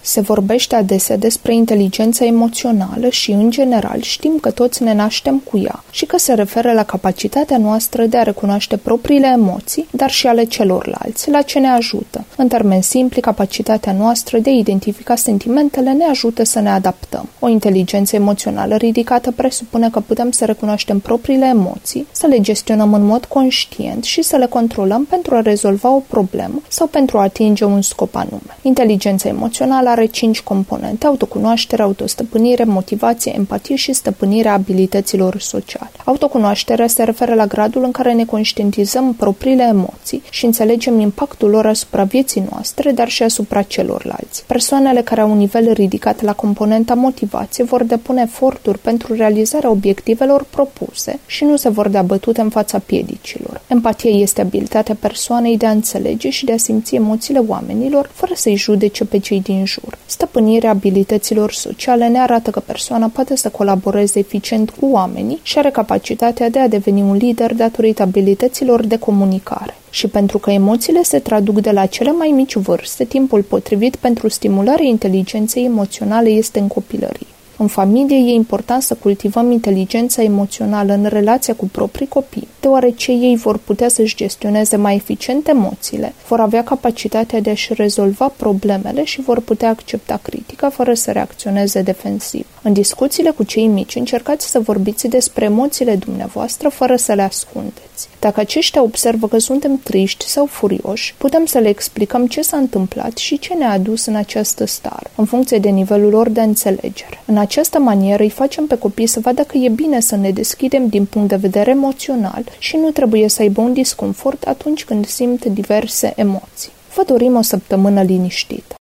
Se vorbește adesea despre inteligența emoțională și, în general, știm că toți ne naștem cu ea și că se referă la capacitatea noastră de a recunoaște propriile emoții, dar și ale celorlalți, la ce ne ajută. În termeni simpli, capacitatea noastră de a identifica sentimentele ne ajută să ne adaptăm. O inteligență emoțională ridicată presupune că putem să recunoaștem propriile emoții, să le gestionăm în mod conștient și să le controlăm pentru a rezolva o problemă sau pentru a atinge un scop anume. Inteligența emoțională are 5 componente: autocunoaștere, autostăpânire, motivație, empatie și stăpânirea abilităților sociale. Autocunoașterea se referă la gradul în care ne conștientizăm propriile emoții și înțelegem impactul lor asupra vieții noastre, dar și asupra celorlalți. Persoanele care au un nivel ridicat la componenta motivație vor depune eforturi pentru realizarea obiectivelor propuse și nu se vor dea bătute în fața piedicilor. Empatia este abilitatea persoanei de a înțelege și de a simți emoțiile oamenilor fără să-i judece pe cei din jur. Stăpânirea abilităților sociale ne arată că persoana poate să colaboreze eficient cu oamenii și are capacitatea de a deveni un lider datorită abilităților de comunicare. Și pentru că emoțiile se traduc de la cele mai mici vârste, timpul potrivit pentru stimularea inteligenței emoționale este în copilărie. În familie e important să cultivăm inteligența emoțională în relația cu proprii copii, deoarece ei vor putea să-și gestioneze mai eficient emoțiile, vor avea capacitatea de a-și rezolva problemele și vor putea accepta critica fără să reacționeze defensiv. În discuțiile cu cei mici, încercați să vorbiți despre emoțiile dumneavoastră fără să le ascundeți. Dacă aceștia observă că suntem triști sau furioși, putem să le explicăm ce s-a întâmplat și ce ne-a adus în această stare, în funcție de nivelul lor de înțelegere. În această manieră îi facem pe copii să vadă că e bine să ne deschidem din punct de vedere emoțional și nu trebuie să aibă un disconfort atunci când simt diverse emoții. Vă dorim o săptămână liniștită!